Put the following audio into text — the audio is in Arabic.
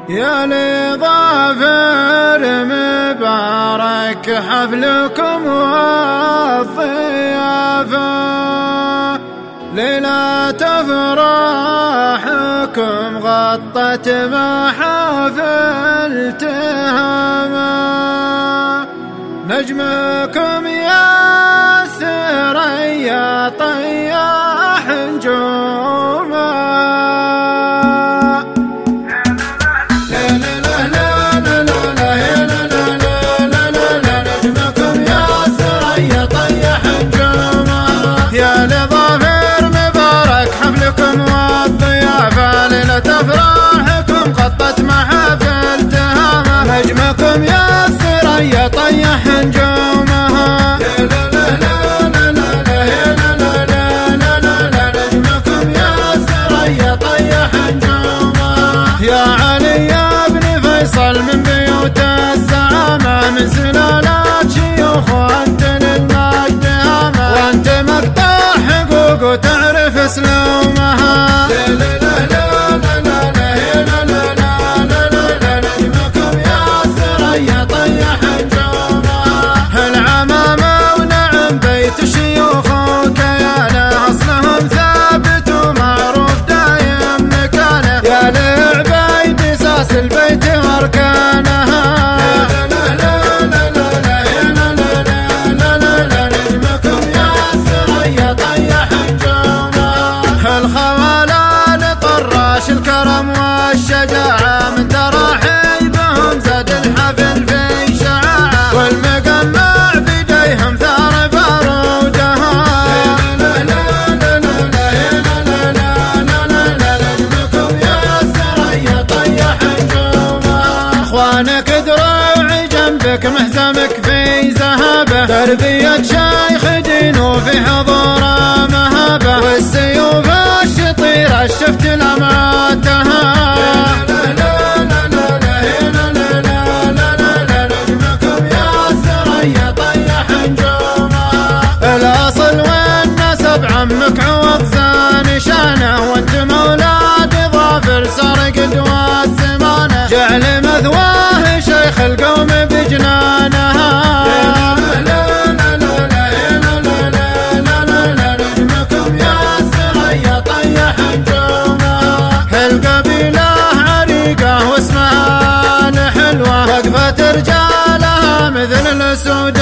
يا لظافر مبارك حفلكم والضيافة، ليلة أفراحكم غطت محافل تهامة، نجمكم يا ثريا طياح نجومه. أفراحكم غطت محافل تهامة، نجمكم يا ثريا طيح نجومها. نجمكم يا ثريا طيح نجومها. يا علي يا ابن فيصل من بيوت الزعامة، من سلالات شيوخ وانت للمجد هامة، وانت مقطع حقوق وتعرف سلومها. البيت واركانها، نجمكم يا ثريا طيح نجومها. الخوالان طراش الكرم والشجاعة، من تراحيبهم زاد الحفل في شعاعة، والمقمع بديهم ثار بارودها. اخوانك دروعي جنبك مهزمك في ذهبه، تربية شيخ دين وفي حضوره مهابه، والسيوف الشطيرة شفت لمعاتها. نجمكم يا ثريا طيح نجومها. الاصل والنسب عمك عوض زان شانه، وانت مولاد ظافر سرق دوا الزمانه، جعل مثواه شيخ القوم بجنانها. نجمكم يا ثريا طيح نجومها. القبيلة عريقة واسمها الحلوة، وقفت رجالها مثل الأسود